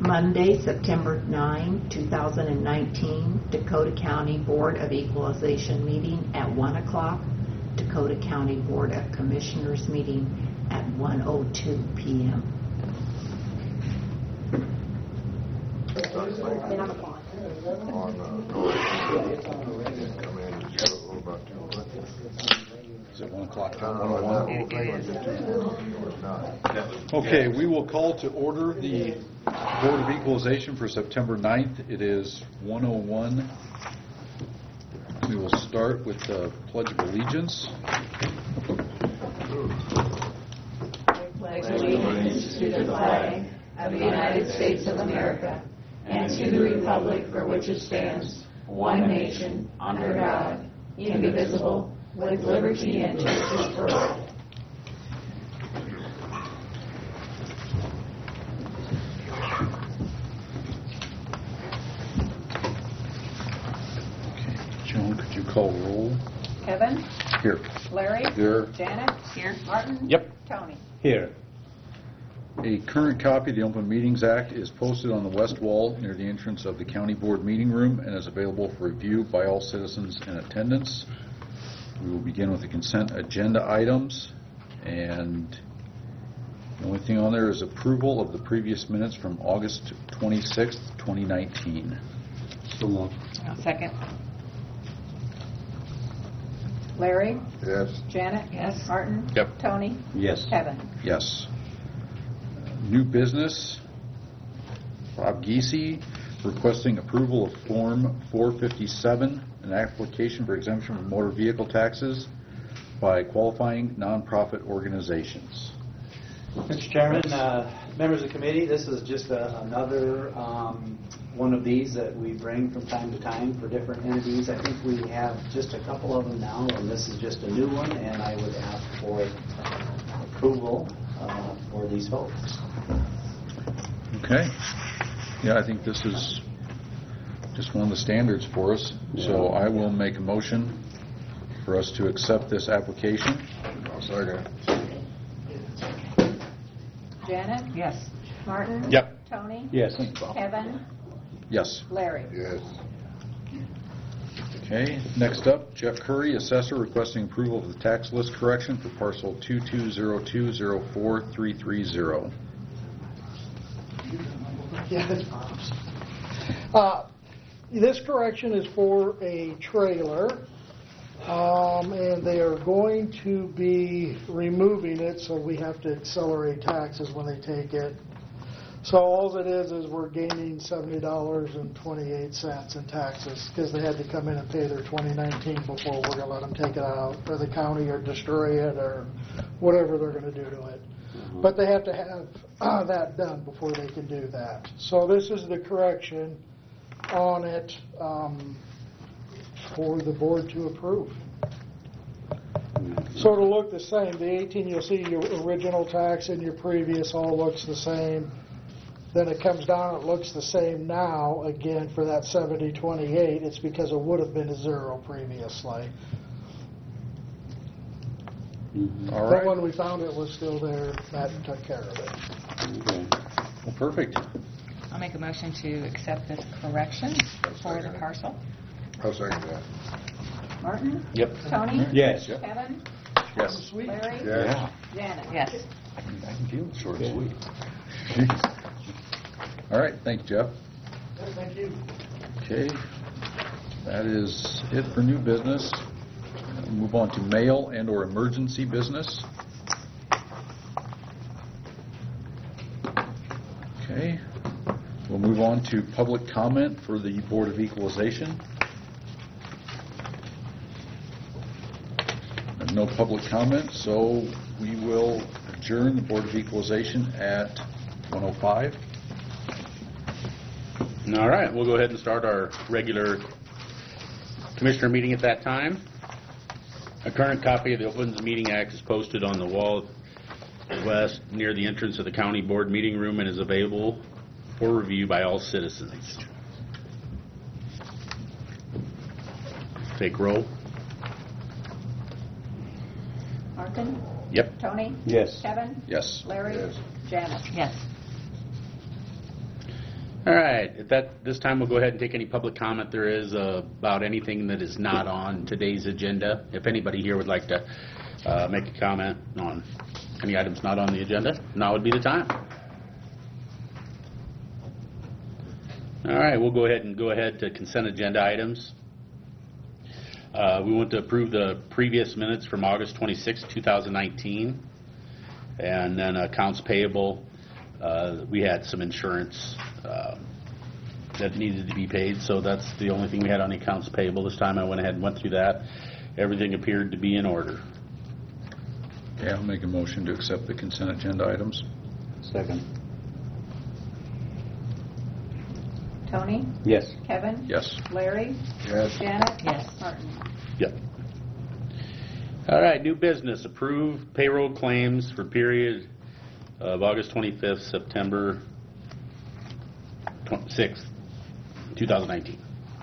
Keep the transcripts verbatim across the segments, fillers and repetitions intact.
Monday, September ninth, two thousand nineteen, Dakota County Board of Equalization meeting at one o'clock. Dakota County Board of Commissioners meeting at one oh two p m Is it one o'clock? Okay, we will call to order the Board of Equalization for September ninth. It is one oh one. We will start with the Pledge of Allegiance. Pledge allegiance to the flag of the United States of America and to the republic for which it stands, one nation, under God, indivisible, with liberty and justice for all. Joan, could you call roll? Kevin? Here. Larry? Here. Janet? Here. Martin? Yep. Tony? Here. A current copy of the Open Meetings Act is posted on the west wall near the entrance of the County Board meeting room and is available for review by all citizens in attendance. We will begin with the consent agenda items, and the only thing on there is approval of the previous minutes from August twenty-sixth, twenty nineteen. So moved. I'll second. Larry? Yes. Janet? Yes. Martin? Yep. Tony? Yes. Kevin? Yes. New business. Rob Giese requesting approval of Form four fifty-seven, an application for exemption from motor vehicle taxes by qualifying nonprofit organizations. Mister Chairman, uh, members of the committee, this is just a, another um, one of these that we bring from time to time for different entities. I think we have just a couple of them now, and this is just a new one, and I would ask for approval uh, for these folks. Okay. Yeah, I think this is just one of the standards for us. So I will make a motion for us to accept this application. I'll second. Janet? Yes. Martin? Yep. Tony? Yes. Kevin? Yes. Larry? Yes. Okay. Next up, Jeff Curry, assessor, requesting approval of the tax list correction for parcel two two zero two zero four three three zero. Uh, this correction is for a trailer, um, and they are going to be removing it, so we have to accelerate taxes when they take it. So all it is is we're gaining seventy dollars and twenty-eight cents in taxes because they had to come in and pay their twenty nineteen before we're going to let them take it out, or the county, or destroy it, or whatever they're going to do to it. But they have to have uh, that done before they can do that. So this is the correction on it um, for the board to approve. So it'll look the same. The eighteen, you'll see your original tax and your previous all looks the same. Then it comes down, it looks the same now, again, for that seventy twenty-eight. It's because it would have been a zero previously. Mm-hmm. All But right. when we found it was still there, that took care of it. Okay. Well, perfect. I'll make a motion to accept this correction for the parcel. I'll second that. Martin? Yep. Tony? Yes. Kevin? Yes. Sweet. Larry? Yes. Janet? Yes. I can deal with short and sweet. Jeez. All right. Thank you, Jeff. Thank you. Okay. That is it for new business. We'll move on to mail and or emergency business. Okay. We'll move on to public comment for the Board of Equalization. There's no public comment, so we will adjourn the Board of Equalization at one oh five. All right, we'll go ahead and start our regular commissioner meeting at that time. A current copy of the Open Meeting Act is posted on the wall west near the entrance of the county board meeting room and is available for review by all citizens. Take roll. Martin? Yep. Tony? Yes. Kevin? Yes. Larry? Yes. Janet? Yes. All right, at that, this time we'll go ahead and take any public comment there is uh, about anything that is not on today's agenda. If anybody here would like to uh, make a comment on any items not on the agenda, now would be the time. All right, we'll go ahead and go ahead to consent agenda items. Uh, we want to approve the previous minutes from August twenty-sixth, two thousand nineteen, and then accounts payable. Uh, we had some insurance uh, that needed to be paid, so that's the only thing we had on the accounts payable this time. I went ahead and went through that. Everything appeared to be in order. Okay, I'll make a motion to accept the consent agenda items. Second. Tony? Yes. Kevin? Yes. Larry? Yes. Janet? Yes. Martin? Yep. All right, new business. Approve payroll claims for period of August twenty-fifth, September sixth, two thousand nineteen.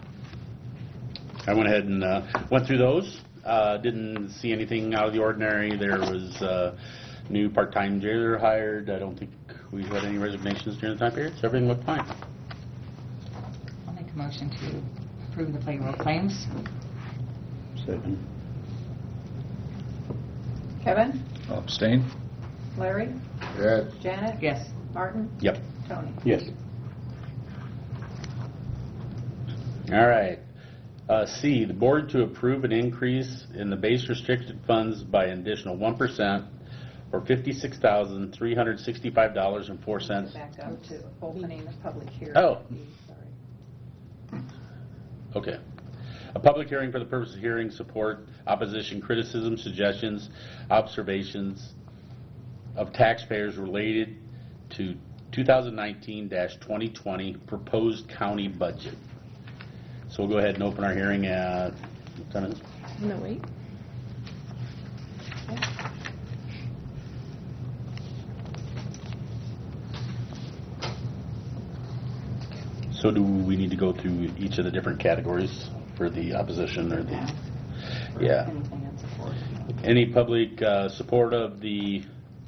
I went ahead and uh, went through those. Uh, didn't see anything out of the ordinary. There was uh, new part-time jailer hired. I don't think we had any resignations during the time period, so everything looked fine. I'll make a motion to approve the payroll claims. Second. Kevin? I'll abstain. Larry? Yes. Janet? Yes. Martin? Yep. Tony? Yes. All right. Uh, C, the board to approve an increase in the base restricted funds by an additional one percent or fifty-six thousand three hundred sixty-five dollars and four cents. Back up to opening the public hearing. Oh. Sorry. Okay. A public hearing for the purpose of hearing support, opposition, criticism, suggestions, observations of taxpayers related to two thousand nineteen dash twenty twenty proposed county budget. So we'll go ahead and open our hearing at, what time is it? No, wait. So do we need to go through each of the different categories for the opposition or the, yeah. Anything in support. Any public uh, support of the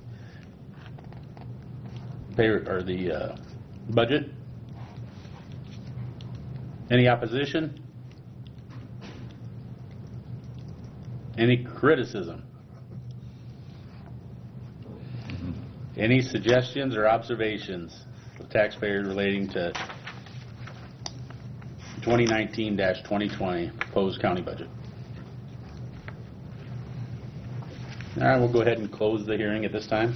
pay or the uh, budget? Any opposition? Any criticism? Any suggestions or observations of taxpayers relating to twenty nineteen dash twenty twenty proposed county budget? All right, we'll go ahead and close the hearing at this time.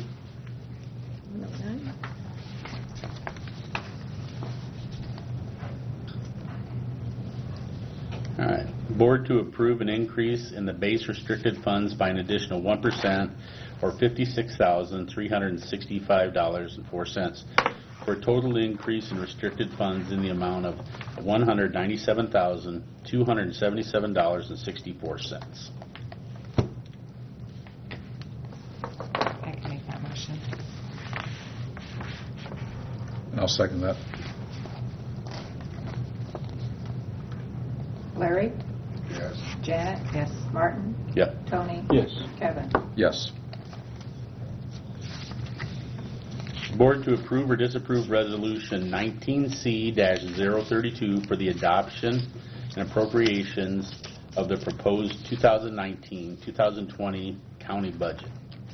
All right. Board to approve an increase in the base restricted funds by an additional one percent or fifty-six thousand three hundred sixty-five dollars and four cents for a total increase in restricted funds in the amount of one hundred ninety-seven thousand two hundred seventy-seven dollars and sixty-four cents. I can make that motion. And I'll second that. Larry? Yes. Janet? Yes. Martin? Yep. Tony? Yes. Kevin? Yes. Board to approve or disapprove Resolution nineteen C zero thirty-two for the adoption and appropriations of the proposed two thousand nineteen two thousand twenty county budget.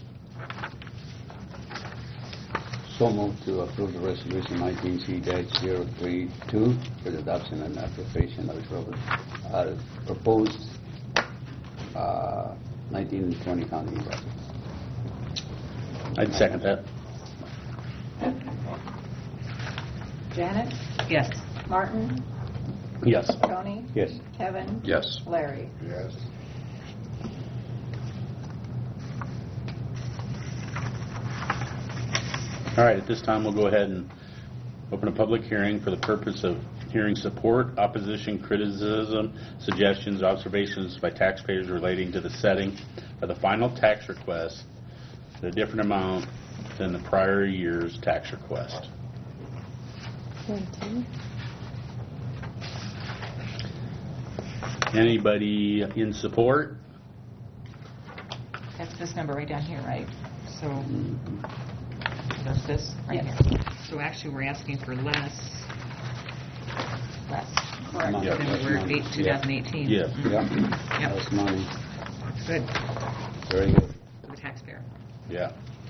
So moved to approve the resolution nineteen C zero thirty-two for the adoption and appropriation of the uh, proposed uh, nineteen twenty county budget. I'd second that. Janet? Yes. Martin? Yes. Tony? Yes. Kevin? Yes. Larry? Yes. All right, at this time, we'll go ahead and open a public hearing for the purpose of hearing support, opposition, criticism, suggestions, observations by taxpayers relating to the setting of the final tax request at a different amount than the prior year's tax request. Anybody in support? That's this number right down here, right? So that's this right Yes. here. So actually, we're asking for less less Correct. Yeah. than we were eight- twenty eighteen. Yes. Yeah, Yep. that's money. Good Very good. for the taxpayer. Yeah.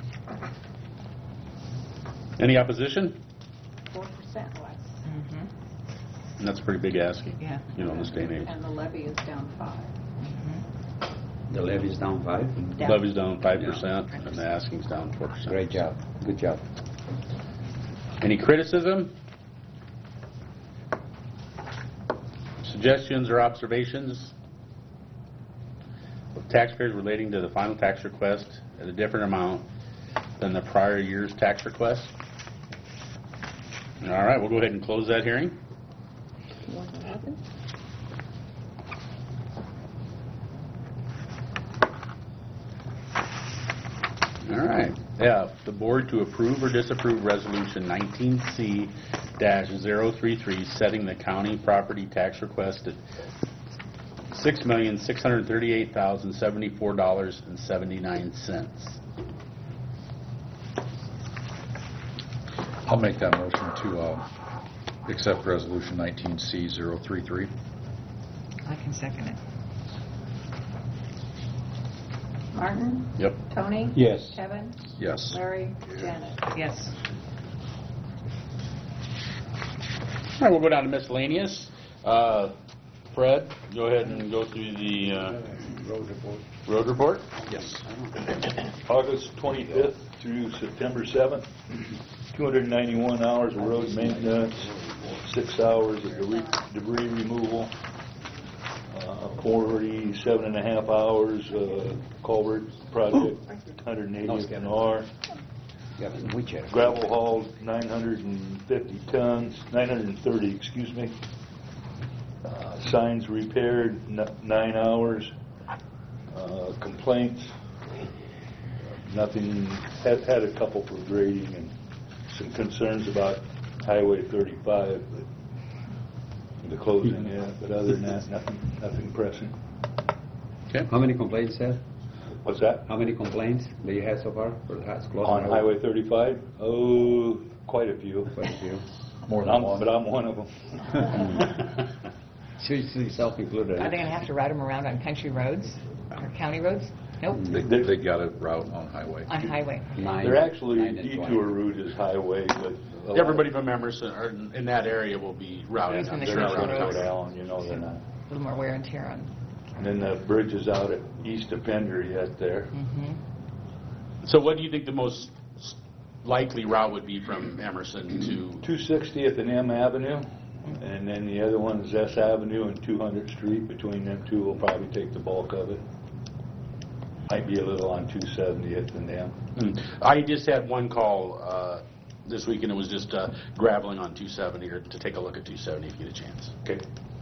Any opposition? Four percent less. Mhm. And that's a pretty big ask, Yeah. you know, in this day and age. And the levy is down five. The levy's down five. Down. Levy's down five percent, and the asking's down four percent. Great job. Good job. Any criticism? Suggestions or observations of taxpayers relating to the final tax request at a different amount than the prior year's tax request? All right, we'll go ahead and close that hearing. one eleven. All right. F, the board to approve or disapprove Resolution nineteen C zero three three, setting the county property tax request at six million six hundred thirty-eight thousand seventy-four dollars and seventy-nine cents. I'll make that motion to uh, accept Resolution nineteen C zero three three. I can second it. Martin? Yep. Tony? Yes. Kevin? Yes. Larry? Janet? Yes. All right, we'll go down to miscellaneous. Uh, Fred, go ahead and go through the uh, Road report. road report. Yes. August twenty-fifth through September seventh, two hundred ninety-one hours of road maintenance, six hours of debris debris removal, uh, forty-seven and a half hours uh, culvert project, one hundred eighty an hour. Yeah, whichever. Gravel hauled, nine hundred fifty tons, nine hundred thirty, excuse me. Uh, Signs repaired, n- nine hours. Uh, Complaints, nothing, had, had a couple for grading and some concerns about Highway thirty-five, but the closing, yeah, but other than that, nothing, nothing pressing. Okay. How many complaints, Seth? What's that? How many complaints do you have so far for the house closed? On Highway thirty-five? Oh, quite a few. Quite a few. More But than I'm, one. but I'm one of them. Seriously, self-included. Are they going to have to route them around on country roads or county roads? Nope. They, they got it route on highway. On highway. Nine- They're actually, nine and twenty. detour route is highway, but. a lot Everybody of- from Emerson or in in that area will be routing. Using the They're not country gonna go roads. down, you know, they're not. A little more wear and tear on. And then the bridge is out at east of Pender yet there. Mhm. So what do you think the most s- likely route would be from Emerson to? two sixtieth and M Avenue, and then the other one is S Avenue and two hundredth Street. Between them two will probably take the bulk of it. Might be a little on two seventieth and M. Hmm. I just had one call uh, this week, and it was just uh, graveling on two seventy, or to take a look at two seventy if you get a chance. Okay.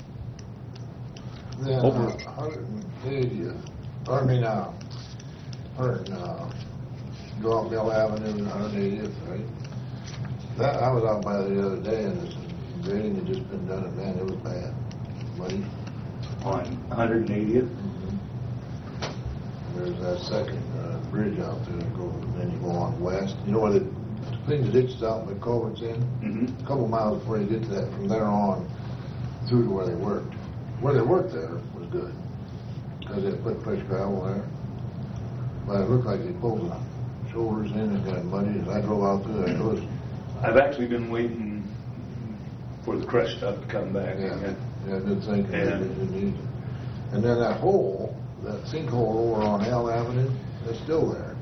Then, Over. uh, one hundred eightieth, I mean, uh, one hundred, uh, go up Mill Avenue and one hundred eightieth, right? That, I was out by the other day and this grading had just been done and man, it was bad. Muddy. On one hundred eightieth. There's that second, uh, bridge out there that goes, then you go on west. You know where the, clean the ditches out and the culverts in? Mm-hmm. A couple miles before you get to that, from there on through to where they worked. Where they worked there was good, because they put fresh gravel there. But it looked like they pulled the shoulders in and got muddy. As I drove out through there, it was, I've actually been waiting for the crush stuff to come back. yeah, again. yeah, good thinking. Yeah. They didn't need it. And then that hole, that sinkhole over on L Avenue, it's still there.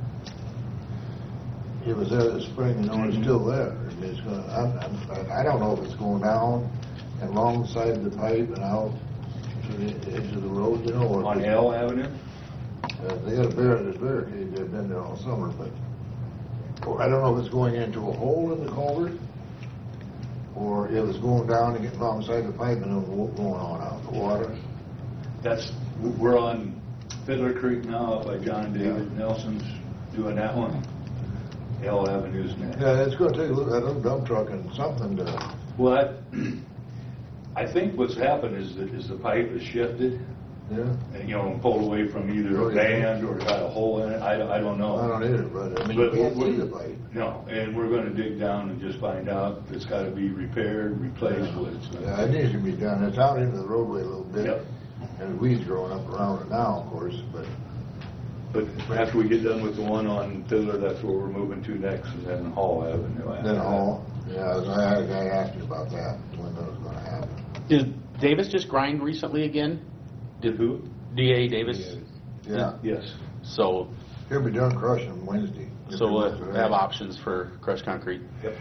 It was there this spring, you know, it's still there. It's gonna, I'm, I'm, I don't know if it's going down and along the side of the pipe and out to the edge of the road, you know, or. if On it's- L Avenue? Uh, they got a bar, this barricade, they've been there all summer, but or I don't know if it's going into a hole in the culvert, or if it's going down and getting alongside the pipe and then wa- going on out the water. That's, we're on Fiddler Creek now, up by John David Yeah. Nelson's doing that one. L Avenue's next. Yeah, it's gonna take a little, that little dump truck and something to, Well, I, I think what's happened is that, is the pipe has shifted, Yeah. and, you know, pulled away from either Oh, a yeah. band or got a hole in it, I, I don't know. I don't either, but I mean, But you can't we- see the pipe. No, and we're gonna dig down and just find out if it's gotta be repaired, replaced, what it's gonna Yeah, it needs to be done. It's out into the roadway a little bit. Yep. And weeds growing up around it now, of course, but But after we get done with the one on Fiddler, that's where we're moving to next, and then Hall Avenue. after then that. all, yeah, I was- I, I asked you about that, when that was gonna happen. Did Davis just grind recently again? Did who? D A Davis? Yeah, Yes. So, he'll be done crushing Wednesday. so we'll have options for crushed concrete. Yep.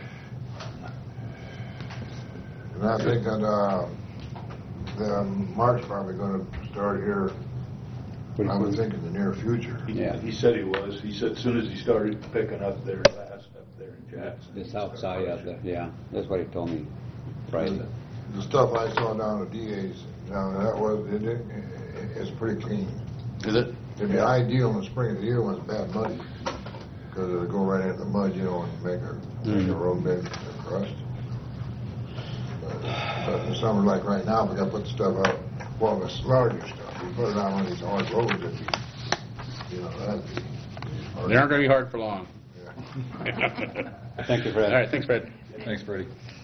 And I think that, uh, the Mark's probably gonna start here, I would think in the near future. He, Yeah. he said he was. He said as soon as he started picking up there last up there in Jackson. The south side of the, yeah, that's what he told me. Right. The stuff I saw down at D A's, down there, that was, it, it, it's pretty clean. Is it? It'd be ideal in the spring of the year when it's bad muddy, because it'll go right into the mud, you know, and make a, make a road bed and crust. But, but in the summer, like right now, we gotta put the stuff out, well, the larger stuff, we put it out on these hard roads, it'd be, you know, that'd be. They aren't going to be hard for long. Yeah. Thank you, Fred. All right, thanks, Fred. Thanks, Freddie.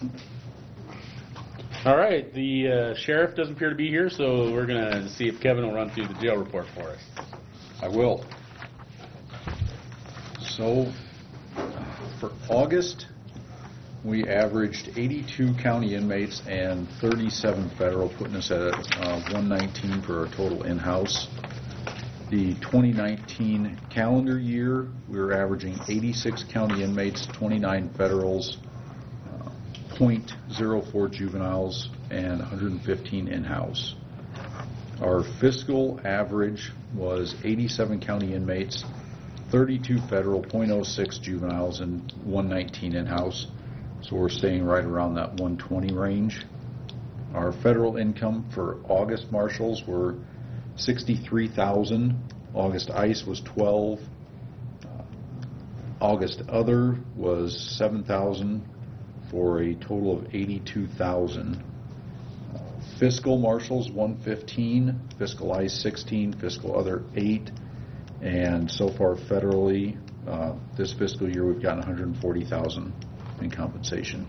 All right, the uh, sheriff doesn't appear to be here, so we're going to see if Kevin will run through the jail report for us. I will. So, for August, we averaged eighty-two county inmates and thirty-seven federal, putting us at uh, one nineteen for our total in-house. The twenty nineteen calendar year, we were averaging eighty-six county inmates, twenty-nine federals, uh, point zero four juveniles, and one hundred fifteen in-house. Our fiscal average was eighty-seven county inmates, thirty-two federal, point oh six juveniles, and one nineteen in-house. So we're staying right around that one twenty range. Our federal income for August marshals were sixty-three thousand. August ICE was twelve. Uh, August other was seven thousand for a total of eighty-two thousand. Uh, fiscal marshals one fifteen, fiscal ICE sixteen, fiscal other eight, and so far federally uh, this fiscal year we've gotten one hundred forty thousand in compensation.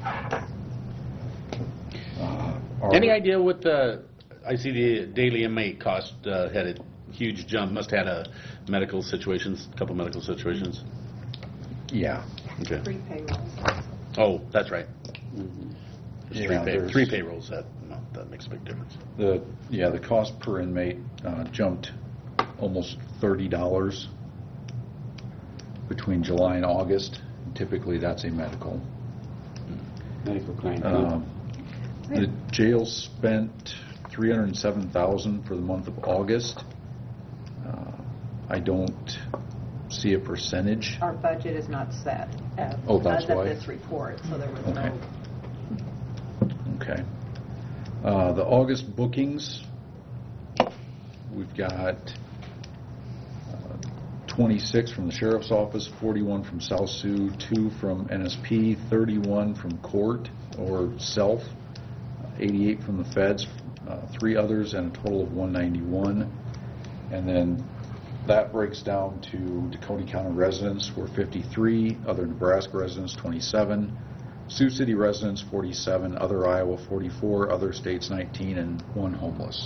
Uh, our- Any idea what the, I see the daily inmate cost uh, had a huge jump, must have had a medical situations, a couple medical situations. Yeah. Okay. Three payrolls. Oh, that's right. There's three, Yeah, pay, there's- three payrolls, that, no, that makes a big difference. The, yeah, the cost per inmate uh, jumped almost thirty dollars between July and August. Typically, that's a medical. Medical claim. Um, The jail spent three hundred seven thousand dollars for the month of August. Uh, I don't see a percentage. Our budget is not set as, Oh, that's as of why? this report, so there was Okay. no. Okay. Uh, The August bookings, we've got uh, twenty-six from the sheriff's office, forty-one from South Sioux, two from N S P, thirty-one from court or self, eighty-eight from the feds, uh, three others, and a total of one ninety-one. And then that breaks down to Dakota County residents were fifty-three, other Nebraska residents twenty-seven, Sioux City residents forty-seven, other Iowa forty-four, other states nineteen, and one homeless.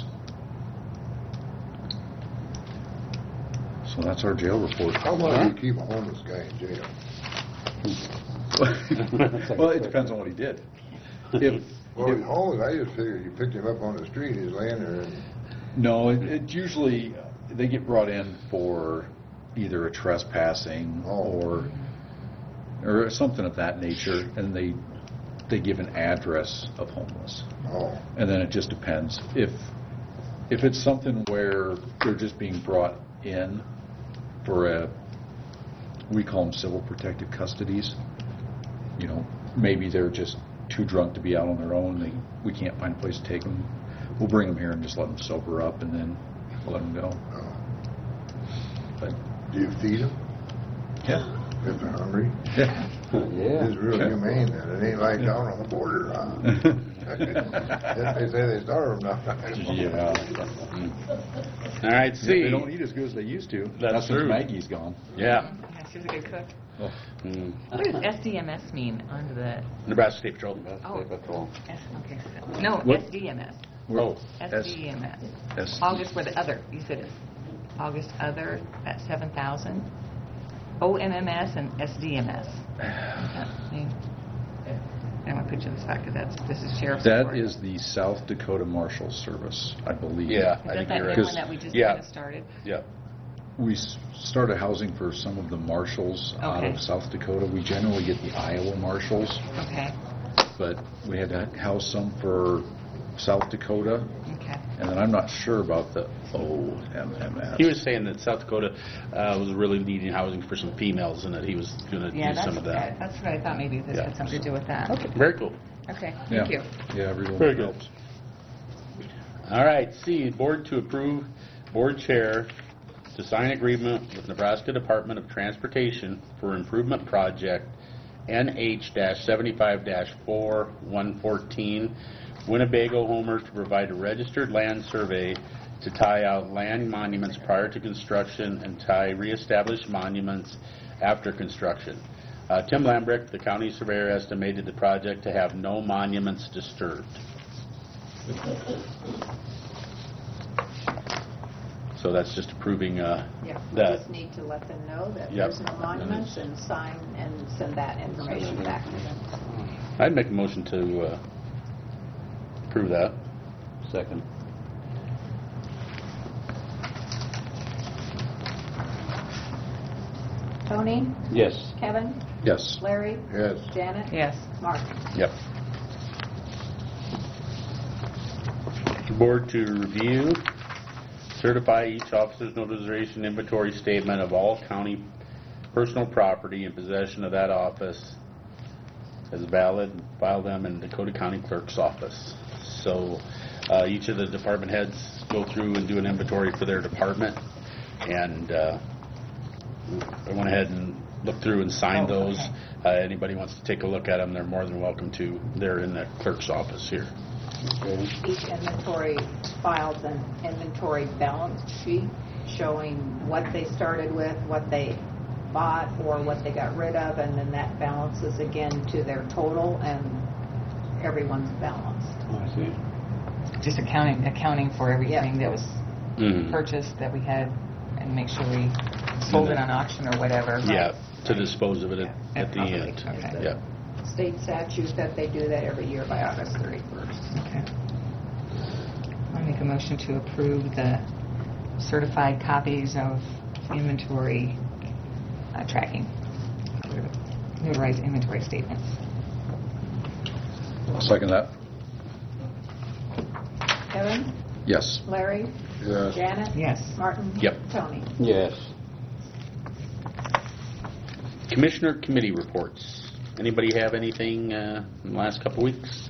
So that's our jail report. How long do you keep a homeless guy in jail? Well, it depends on what he did. If, Well, if- he's homeless, I just figured you picked him up on the street, he's laying there, and no, it, it usually, they get brought in for either a trespassing Oh. or, or something of that nature, and they, they give an address of homeless. oh, And then it just depends. If, if it's something where they're just being brought in for a, we call them civil protective custodies, you know, maybe they're just too drunk to be out on their own, they, we can't find a place to take them, we'll bring them here and just let them sober up and then let them go. oh. But, Do you feed them yeah. if they're hungry? Yeah. Yeah. It's real humane then, it ain't like down on the border, huh? They say they starve now. Yeah. All right, See, C. they don't eat as good as they used to. That's Not since true. Maggie's gone. Yeah. Yeah, she's a good cook. Oh. Mm. What does S D M S mean under the, Nebraska State Patrol. oh, State Patrol. S, okay, so- no, What? S D M S. Oh, S D M S. S- August for the other, you said it's August other at seven thousand. O M M S and S D M S. I want to put you in the spot because that's, this is sheriff's That report. is the South Dakota Marshals Service, I believe. Yeah. Is I that think that you're new right. one that we just Yeah. kind of started? Yeah. We s- started housing for some of the marshals out Okay. of South Dakota. We generally get the Iowa marshals, Okay, but we had to house some for South Dakota, okay. and then I'm not sure about the O M M S. He was saying that South Dakota uh, was really needing housing for some females and that he was going to Yeah, do that's, some of that. that's what I thought, maybe this Yeah. had something to do with that. Okay. Very cool. Okay, Yeah. thank you. Yeah, every little Very bit good. helps. All right, C, board to approve board chair to sign agreement with Nebraska Department of Transportation for improvement project N H seventy-five four one fourteen Winnebago Homer to provide a registered land survey to tie out land monuments prior to construction and tie reestablished monuments after construction. Uh, Tim Lambrick, the county surveyor, estimated the project to have no monuments disturbed. So that's just approving uh, Yeah, we that. just need to let them know that Yep. there's no monuments and sign and send that information back to them. I'd make a motion to uh, approve that. Second. Tony? Yes. Kevin? Yes. Larry? Yes. Janet? Yes. Mark? Yep. Board to review, certify each officer's notarization inventory statement of all county personal property in possession of that office as valid, and file them in Dakota County Clerk's office. So uh, each of the department heads go through and do an inventory for their department, and uh, I went ahead and looked through and signed Oh, those. okay. Uh, anybody wants to take a look at them, they're more than welcome to. They're in the clerk's office here. Okay. Each inventory files an inventory balance sheet showing what they started with, what they bought, or what they got rid of, and then that balances again to their total, and everyone's balanced. Oh, I see. Just accounting, accounting for everything Yeah. that was Mhm. purchased that we had and make sure we sold it on auction or whatever. Yeah, to dispose of it at, Yeah, at the properly. end. Okay. Yeah. State statute that they do that every year by August thirty-first. Okay. I'll make a motion to approve the certified copies of inventory uh, tracking, notarized inventory statements. I'll second that. Kevin? Yes. Larry? Yes. Janet? Yes. Martin? Yep. Tony? Yes. Commissioner committee reports. Anybody have anything uh, in the last couple weeks?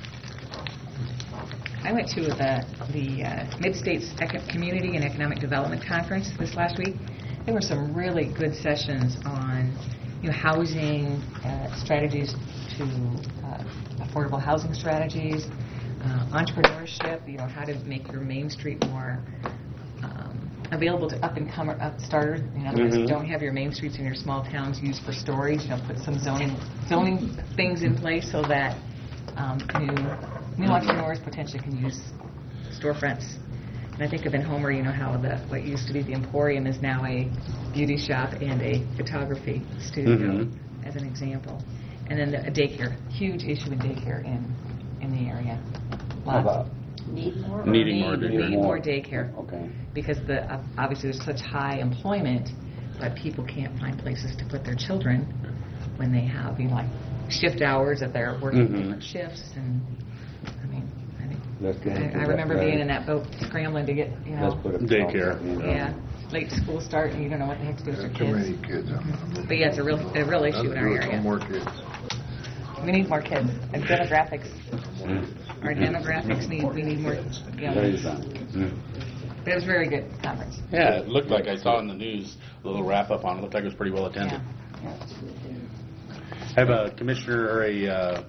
I went to the, the uh, Mid-States Eco- Community and Economic Development Conference this last week. There were some really good sessions on, you know, housing uh, strategies to uh, affordable housing strategies, uh, entrepreneurship, you know, how to make your Main Street more um, available to up-and-comer, up-starters. In other words, Mhm. don't have your Main Streets in your small towns used for storage. You know, put some zoning zoning things in place so that um, new new entrepreneurs potentially can use storefronts. And I think of in Homer, you know, how the what used to be the Emporium is now a beauty shop and a photography studio, Mhm. as an example. And then the, a daycare, huge issue in daycare in in the area. How about? Need more? or Needing need, more daycare. Need more daycare. Okay. Because the uh, obviously there's such high employment, but people can't find places to put their children when they have, you know, like shift hours that they're working Mhm. different shifts. And I mean, I think Let's get I, into I that, remember right. being in that boat scrambling to get, you Let's know, put a Daycare. yeah, late school start, and you don't know what the heck to do with your Too many kids. kids on them. But yeah, it's a real a real issue in our Let's do it, area. no more kids. We need more kids. And demographics, our demographics need we need more Very young. fun. Mm. But it was a very good conference. Yeah, it looked like I saw in the news a little wrap up on it. Looked like it was pretty well attended. Yeah. I have a commissioner or a uh,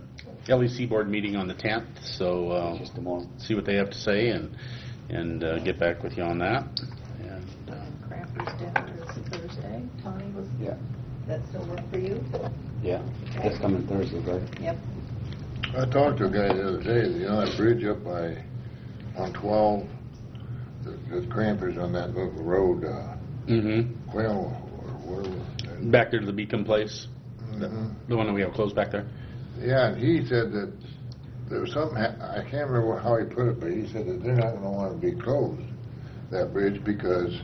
L E C board meeting on the tenth, so uh, Just tomorrow. see what they have to say and and uh, get back with you on that. And uh, Crappers dinner is Thursday. Tony, was Yeah, that still work for you? yeah. This coming Thursday, right? Yep. I talked to a guy the other day, you know, that bridge up by, on twelve, the, the crampers on that little road, uh, mm-hmm. Quail, or whatever. Back there to the Beacon Place, Mhm. the one that we have closed back there. Yeah, and he said that there was something, hap- I can't remember how he put it, but he said that they're not gonna wanna be closed, that bridge, because,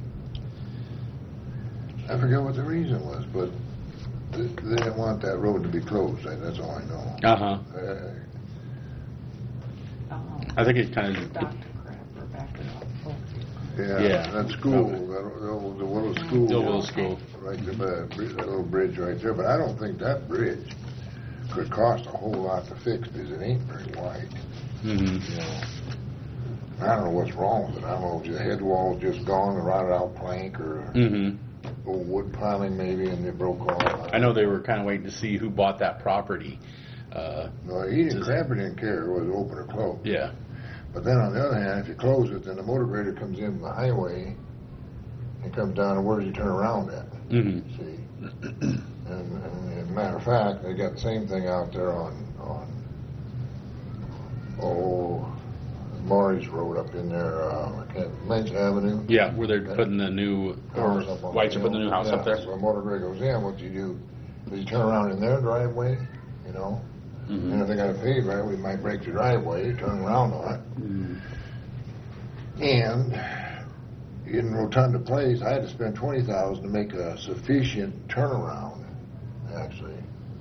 I forget what the reason was, but they, they didn't want that road to be closed, that's all I know. Uh-huh. Uh, Um, I think it kind of, Doctor Crapper back it up. Oh, Yeah, Yeah. that school, that, the, the little school. The little school. Right there, that bri- that little bridge right there, but I don't think that bridge could cost a whole lot to fix, because it ain't very wide, mm-hmm. you know. I don't know what's wrong with it, I don't know if the head wall's just gone, a rotted out plank, or Mm-hmm. old wood piling maybe, and it broke off. I know they were kind of waiting to see who bought that property. Uh, No, he didn't, Crapper didn't care, whether it was open or closed. yeah. But then on the other hand, if you close it, then the motor grader comes in from the highway and comes down, and where does he turn around at? Mm-hmm. See? And, and as a matter of fact, they got the same thing out there on, on, oh, Maury's Road up in there, uh, I can't, Lynch Avenue. Yeah, where they're putting the new, or House up on Whites are the putting the new hill. house up there. Yeah, so a motor grader goes in, what do you do? Does he turn around in their driveway, you know? Mm-hmm. And if they got a paved right, we might break the driveway, turn around on it. And in Rotunda Place, I had to spend twenty thousand to make a sufficient turnaround, actually.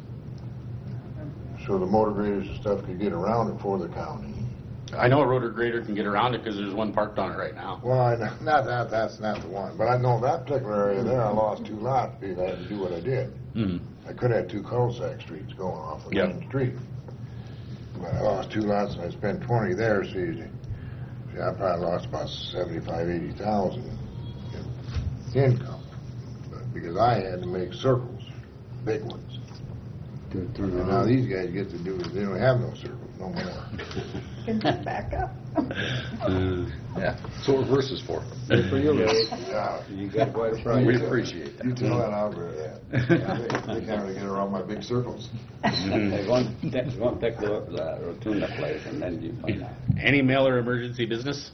So the motor graders and stuff could get around it for the county. I know a rotor grader can get around it because there's one parked on it right now. Well, I, know- not that, that's not the one, but I know that particular area there, I lost two lots because I had to do what I did. Mm-hmm. I could have had two cul-de-sac streets going off the Yep. main street. But I lost two lots and I spent twenty there, so you, see, I probably lost about seventy-five, eighty thousand in income. But because I had to make circles, big ones. To turn And now around. these guys get to do, they don't have no circles, no more. Can you back up? Yeah, that's what reverse is for. Good for you, Ray. Yeah. You got quite a price. We appreciate You that. tell that Albert that. They they can't really get around my big circles. Hey, go on, take, go on, take the, the Rotunda place, and then you find out. Any mail or emergency business?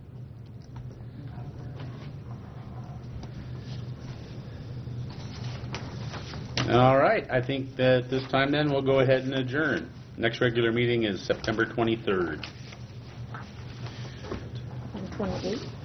All right, I think that this time then we'll go ahead and adjourn. Next regular meeting is September twenty-third. twenty-eight.